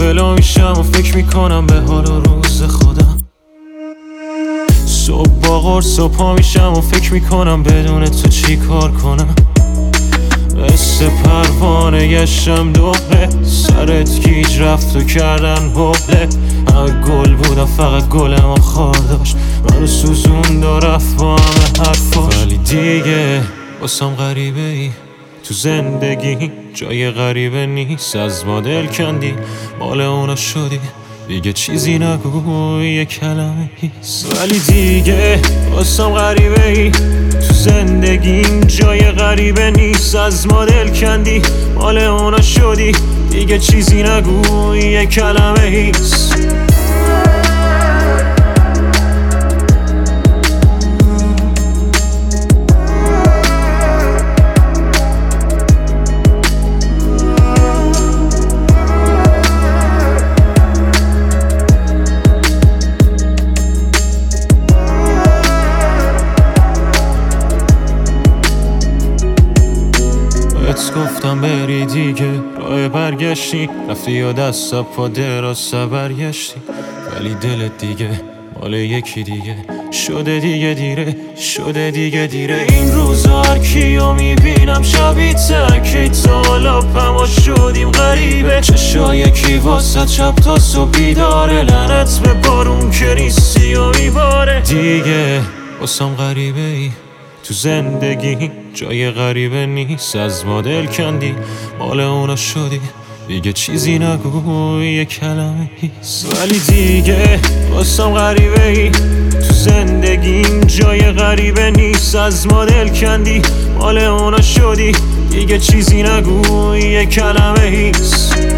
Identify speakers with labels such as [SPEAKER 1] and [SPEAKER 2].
[SPEAKER 1] ولو میشم و فکر میکنم به حال و روز خودم. صبح با قرص و پا میشم و فکر میکنم بدون تو چی کار کنم. مثل پروانه گشتم دوره، سرت گیج رفت و کردن بوله. همه گل بودم فقط گل ما خار داشت، منو سوزوند و رفت با همه حرفاش. ولی دیگه واسم غریبه ای تو زندگی، جای غریبه نیست. از ما دل کندی مال اونا شدی، دیگه چیزی نگو یه کلمه هیست. ولی دیگه واسم غریبه ای تو زندگیم، جای غریبه نیست. از ما دل کندی مال اونا شدی، دیگه چیزی نگو یه کلمه هیست. گفتم بری دیگه، راه برگشتی رفتی یا دست پا دراز برگشتی. ولی دلت دیگه مال یکی دیگه شده، دیگه دیره شده، دیگه دیره. این روزا هر کیو میبینم شبیه تکی تالاپم و شدیم غریبه. چشای کی واسه چپ تا صبح بیداره، لعنت به بارون که نیستی و میباره. دیگه واسم غریبه ای تو زندگی، جای غریبه نیست. از ما دل کندی مال اونا شدی، دیگه چیزی نگو یه کلمه هیست. ولی دیگه واسم غریبه ای تو زندگیم، جای غریبه نیست. از ما دل کندی مال اونا شدی، دیگه چیزی نگو یه کلمه هیست.